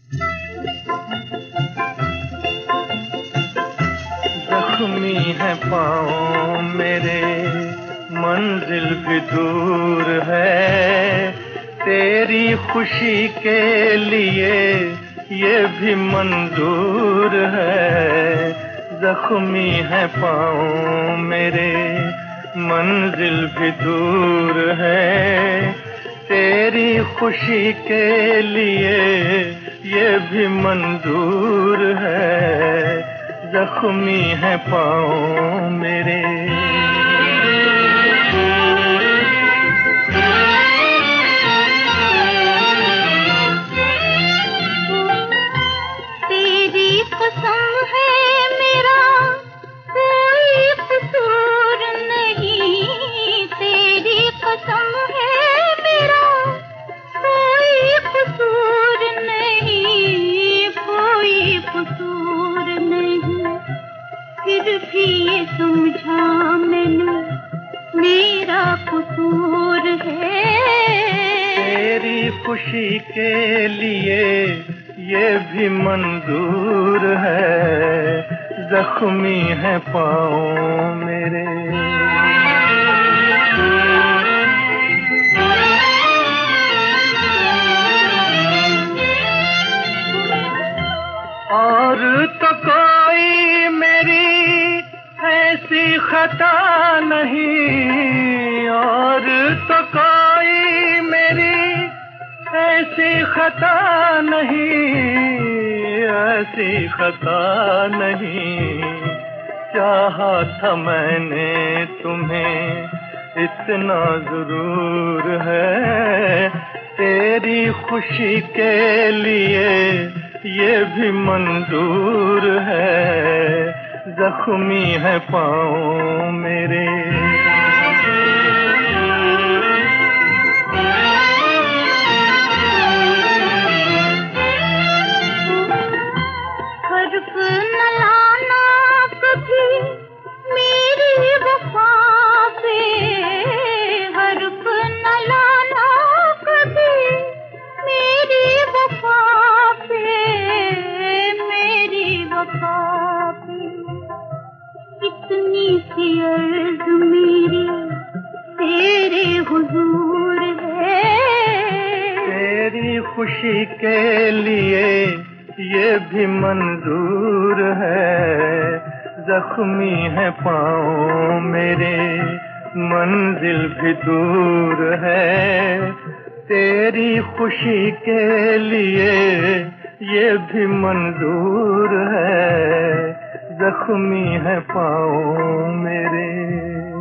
जख्मी है पाँव मेरे, मंजिल भी दूर है, तेरी खुशी के लिए ये भी मंजूर है। जख्मी है पाँव मेरे, मंजिल भी दूर है, तेरी खुशी के लिए ये भी मंजूर है। जख्मी है पाँव मेरे। तेरी कसम है मेरा कोई कसूर नहीं, तेरी कसम है मेरा कोई कसूर नहीं, कोई कसूर नहीं। फिर भी ये समझा मैंने मेरा कसूर है। तेरी खुशी के लिए ये भी मंजूर है। जख्मी है पाँव मेरे। और तो कोई मेरी ऐसी खता नहीं, और तो कोई मेरी ऐसी खता नहीं, ऐसी खता नहीं। चाहा था मैंने तुम्हें इतना जरूर है, तेरी खुशी के लिए ये भी मंजूर है। जख्मी है पाँव मेरे। हर्फ न लाना कभी मेरी वफा पे, हर्फ न लाना कभी मेरी वफा पे, मेरी वफा पे। इतनी सी अर्ज मेरी तेरे हुजूर है। तेरी खुशी के लिए ये भी मंजूर है। जख्मी है पाँव मेरे, मंजिल भी दूर है, तेरी खुशी के लिए ये भी मंजूर है। जख्मी है पाँव मेरे।